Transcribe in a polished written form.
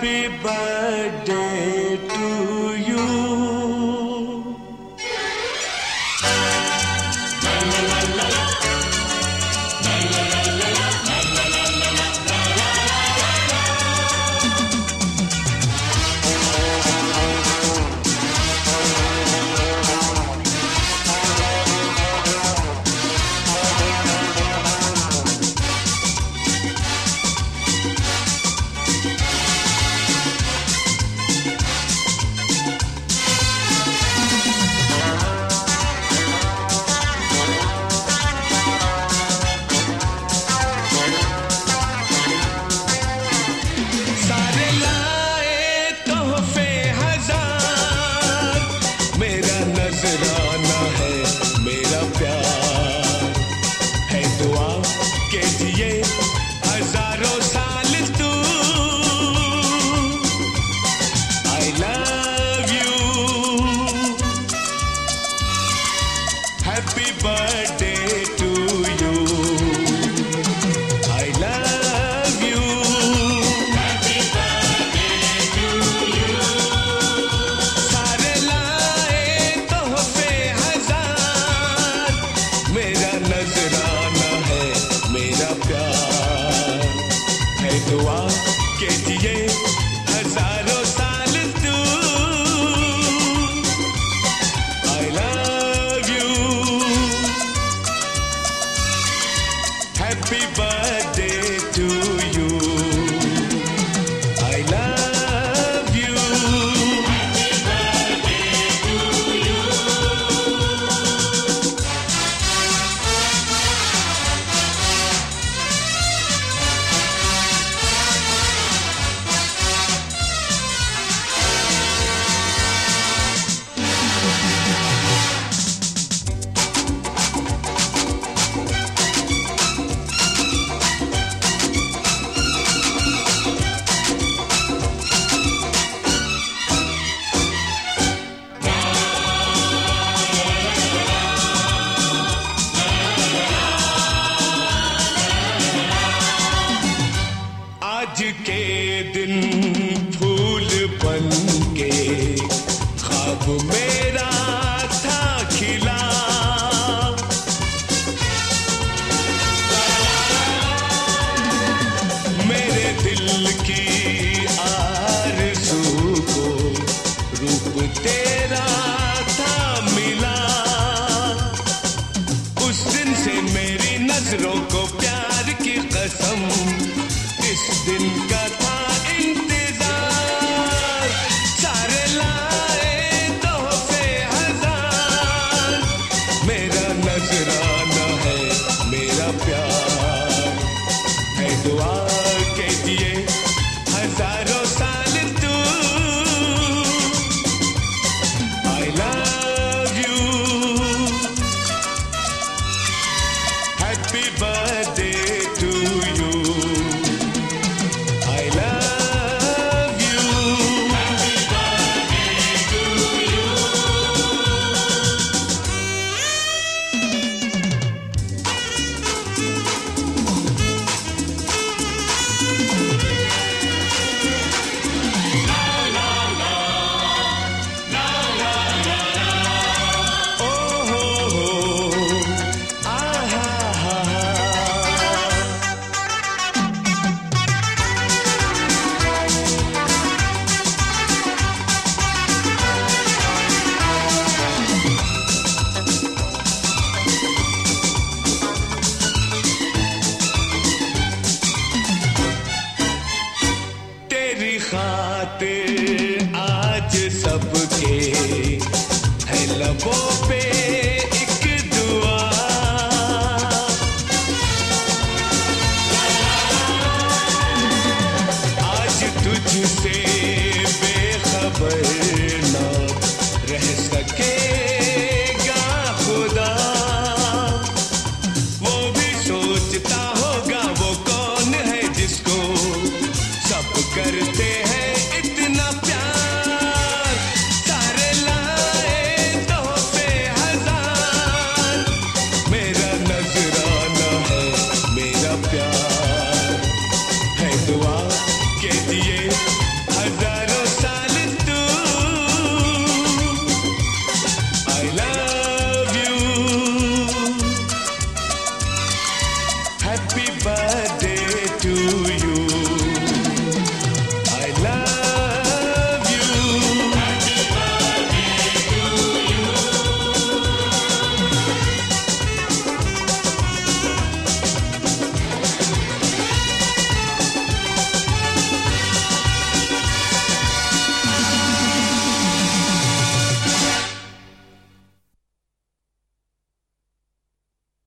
Happy birthday to you. Happy birthday to you. I love you. Happy birthday to you. सारे लाए तोहफे हजार, मेरा नजराना है मेरा प्यार है, दुआ के दिए हजारों साल तू। I love you. Happy birthday to you. I love you. Happy birthday to you. आज के दिन फूल बन के ख्वाब मेरा था खिला, मेरे दिल की आरज़ू को रूप तेरा था मिला। उस दिन से मेरी नजरों को प्यार की कसम, इस दिन का था इंतजार। सारे लाए तोहफे हजार, मेरा नजराना है मेरा प्यार है, दुआ के दिए हजारों साल तू। I love you. Happy birthday to you. I love you. Happy birthday to you. La la la, la la la la. Oh ho ho, ah ha ha ha. तेरी खातिर आज सबके है लबों पे एक दुआ, आज तुझसे बेखबर ना रह सकेगा खुदा। वो भी सोचता होगा वो कौन है जिसको सब करते हैं इतना प्यार। सारे लाए तोहफे हजार, मेरा नजराना है मेरा प्यार है, दुआ के दिए